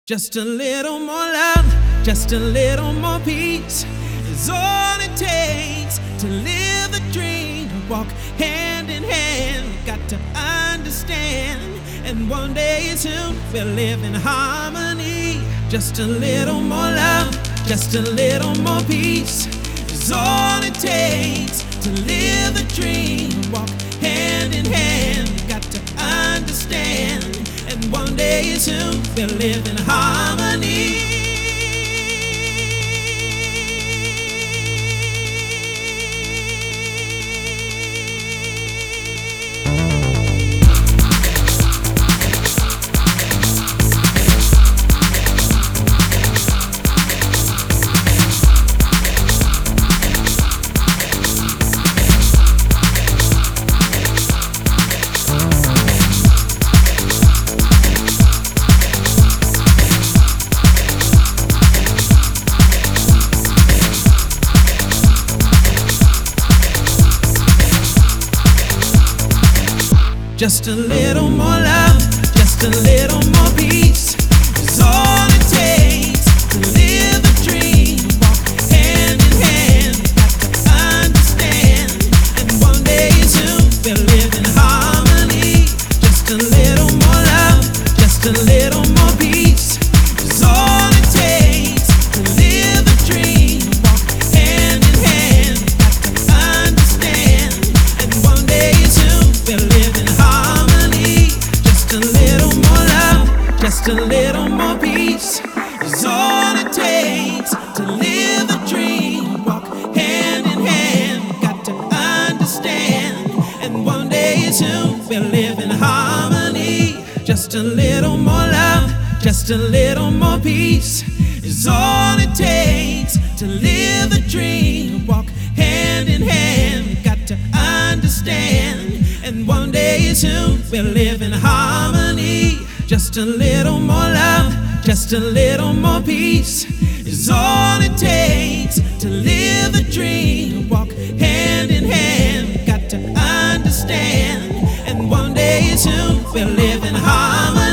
Just a little more love, just a little more peace is all it takes to live the dream, to walk hand in hand. Got to understand, and one day soon we'll live in harmony. Just a little more love, just a little more peace is all it takes to live the dream, to walk hand in hand. Got to understand, and one day soon we'll live in harmony. Just a little more love, just a little more peace is all it takes to live the dream, walk hand in hand. Got to understand, and one day soon we'll live in harmony. Just a little more love, just a little more peace is all it takes to live the dream, walk hand in hand. Got to understand, and one day soon we'll live in harmony. Just a little more love, just a little more peace is all it takes to live the dream, walk hand in hand. Got to understand, and one day soon we'll live in harmony. Just a little more love, just a little more peace is all it takes to live the dream, walk hand in hand. Got to understand, and one day soon we'll live in harmony. Just a little more love, just a little more peace is all it takes to live the dream, walk hand in hand. Got to understand, and one day soon we'll live in harmony.